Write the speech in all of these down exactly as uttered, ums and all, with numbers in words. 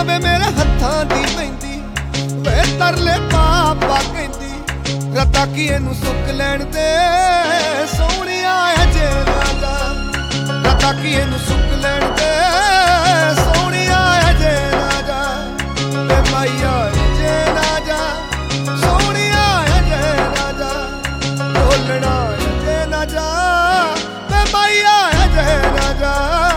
ਦੁਨੀਆ ਵੇ ਮੇਰੇ ਹੱਥਾਂ ਦੀ ਪੈਂਦੀ ਵੇ ਤਰਲੇ ਪਾਪਾ ਕਹਿੰਦੀ ਰੱਤਾ ਕੀ ਇਹਨੂੰ ਸੁੱਕ ਲੈਣ ਦੇ ਸੋਹਣਿਆ ਅਜੇ ਰਾਜਾ ਰੱਤਾ ਕੀ ਇਹਨੂੰ ਸੁੱਕ ਲੈਣ ਦੇ ਸੋਹਣਿਆ ਅਜੇ ਰਾਜਾ ਵੇ ਮਾਇਆ ਅਜੇ ਰਾਜਾ ਸੋਹਣਿਆ ਅਜੇ ਰਾਜਾ ਢੋਲਣਾ ਅਜੇ ਰਾਜਾ ਵੇ ਮਾਇਆ ਅਜੇ ਰਾਜਾ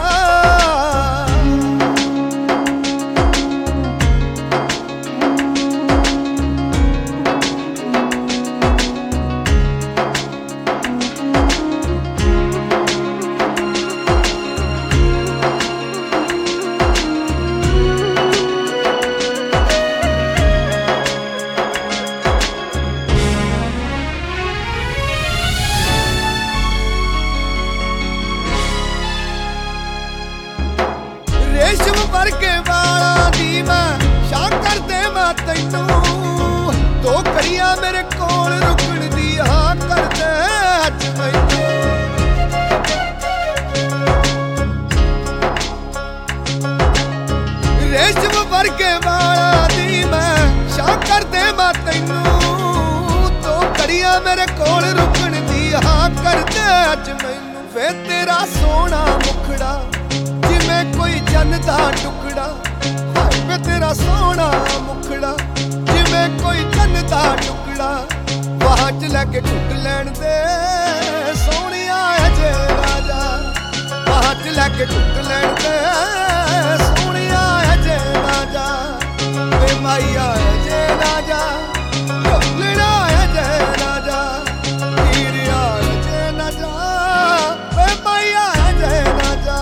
रेशम वर्गे वाला दी मैं शां कर दे मैं तैनू दो घड़ियां मेरे कोल रुकण दी हाँ कर दे अज मैनू रेशम वर्गे वाला दी मैं शां कर दे मैं तैनू दो घड़ियां मेरे कोल रुकण दी हाँ कर दे अज मैनू वे तेरा सोहना मुखड़ा जिवें कोई जन दा टुकड़ा हाय वे तेरा सोहना मुखड़ा जिवें कोई जन दा टुकड़ा बाह च लैके घुट लैण दे सोहणिया अजे राजा बाह च लैके घुट लैण दे सोहणिया अजे राजा वे माइया अजे राजा ढोलना अजे राजा हीरिया अजे राजा वे माइया अजे राजा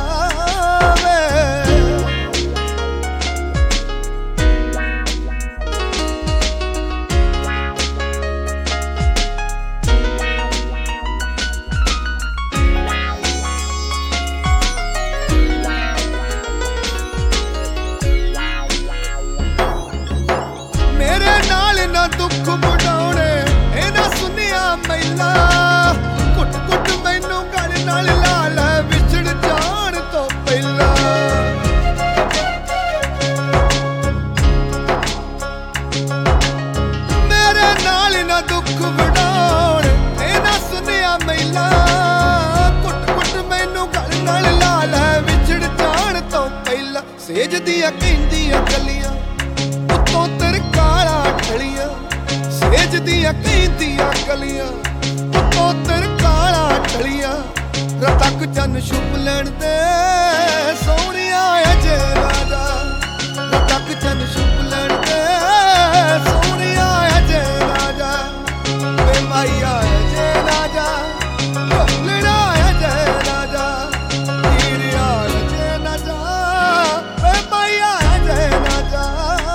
दुख मुड़ाने इन्हां सुनिया मैला घुट घुट मैनू गल नाल ला लै विछड़ जाण तो पहला मेरे नाल ना दुख मुड़ाने इन्हां सुनिया मैला घुट घुट मैनू गल नाल ला लै विछड़ जाण तो पहला सेज दियां कहंदियां गलियां उत्तों तेरे काला ठलियां सेज दियां कहंदियां गलियां उत्तों तेरे काला ठलियां रतक चन छुप लैण दे सोहणिया अजे राजा रतक चन छुप लैण दे सोहणिया अजे राजा वे माइया अजे राजा ढोलना अजे राजा हीरिया अजे राजा वे माइया अजे राजा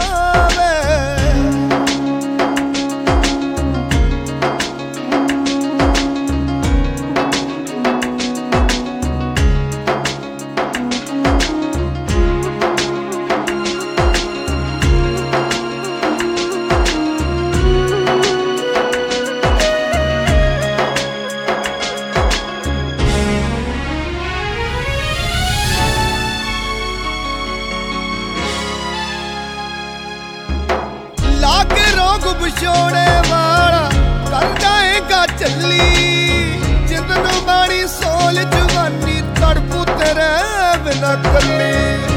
लाके रोग विछोड़े वाला कर जाएगा चली जिंदनू माड़ी सोल जवानी तड़पू तेरे बिना कली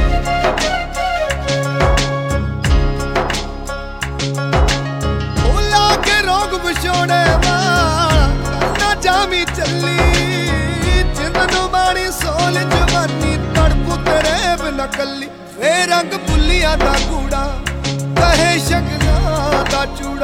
लाके रोग विछोड़े वाला करना जामी चली जिंदनू माड़ी सोल जवानी तड़पू तेरे बिना कली वे रंग बुलिया दा कूड़ा कहे शकना दा चूड़ा